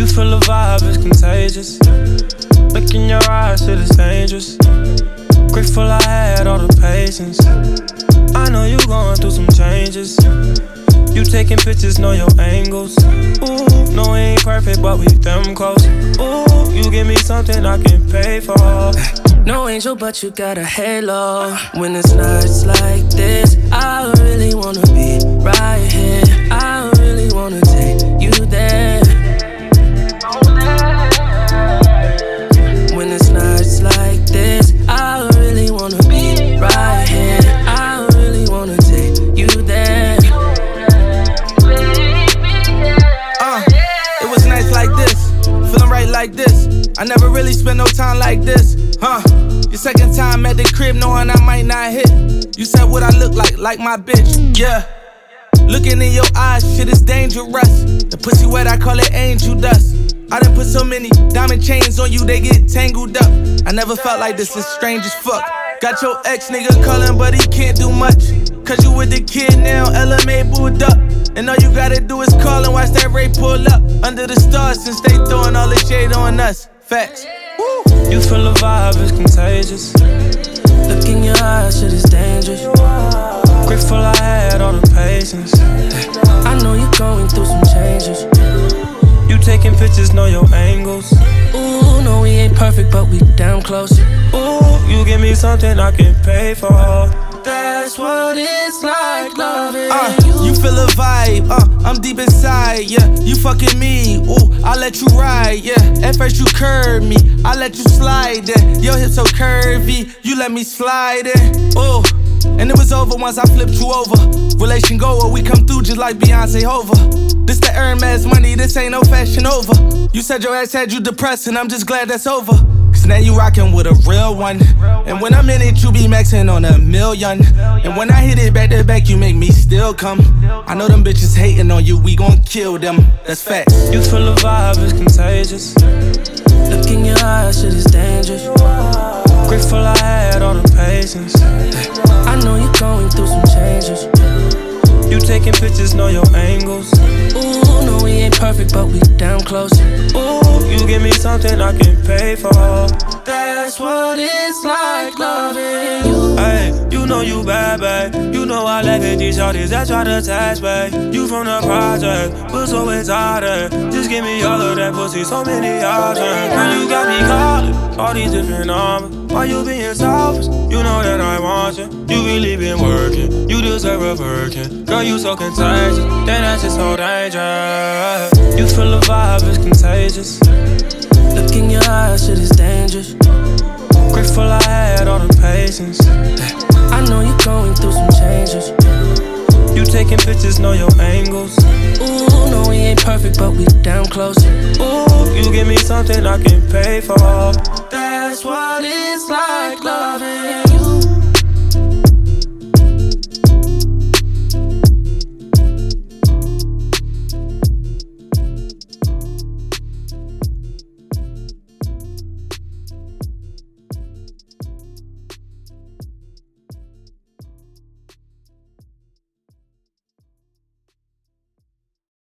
You feel the vibe, it's contagious. Look in your eyes, shit is dangerous. Grateful I had all the patience. I know you going through some changes. You taking pictures, know your angles. Ooh, no, we ain't perfect, but we them close. Ooh, you give me something I can pay for. No angel, but you got a halo. When it's nights like this, I really wanna be right here. I really wanna take you there. When it's nights like this, I really wanna be right here. I really wanna take you there. It was nights like this, feeling right like this. I never really spent no time like this, Your second time at the crib, knowing I might not hit. You said what I look like my bitch, yeah. Looking in your eyes, shit is dangerous. The pussy wet, I call it angel dust. I done put so many diamond chains on you, they get tangled up. I never felt like this, it's strange as fuck. Got your ex nigga calling, but he can't do much. Cause you with the kid now, LMA booed up. And all you gotta do is call and watch that Ray pull up. Under the stars, since they throwing all the shade on us. Facts. Woo. You feel the vibe, it's contagious. Look in your eyes, shit is dangerous. Grateful I had all the patience. I know you're going through some changes. You taking pictures, know your angles. Ooh, no, we ain't perfect, but we damn close. Ooh, you give me something I can pay for. That's what it's like loving you feel a vibe, I'm deep inside, yeah. You fucking me, ooh, I let you ride, yeah. At first you curved me, I let you slide in. Your hips so curvy, you let me slide in, ooh. And it was over once I flipped you over. Relation goer, we come through just like Beyonce Hova. This the Hermes money, this ain't no fashion over. You said your ex had you depressed, and I'm just glad that's over. Cause now you rockin' with a real one. And when I'm in it, you be maxing on $1 million. And when I hit it back to back, you make me still come. I know them bitches hating on you, we gon' kill them. That's facts. You feel the vibe, it's contagious. Look in your eyes, shit is dangerous. Grateful I had all the patience. I know you're going through some changes. You taking pictures, know your angles. Ooh, no, we ain't perfect, but we damn close. Ooh, you give me something I can pay for. That's what it's like loving you. Hey, you know you bad, babe. You know I laugh at these shorties that try to attach, babe. You from the project, but so exotic. Just give me all of that pussy, so many options. Girl, you got me calling all these different numbers. Why you being selfish? You know that I want you. You really been working. You deserve a Birkin. Girl, you so contagious. Then that's just so dangerous. You feel the vibe, it's contagious. Look in your eyes, shit is dangerous. Grateful I had all the patience. I know you're going through some changes. You taking pictures, know your angles. Ooh, no, we ain't perfect, but we damn close. Ooh, you give me something I can pay for. That's what it's like loving you.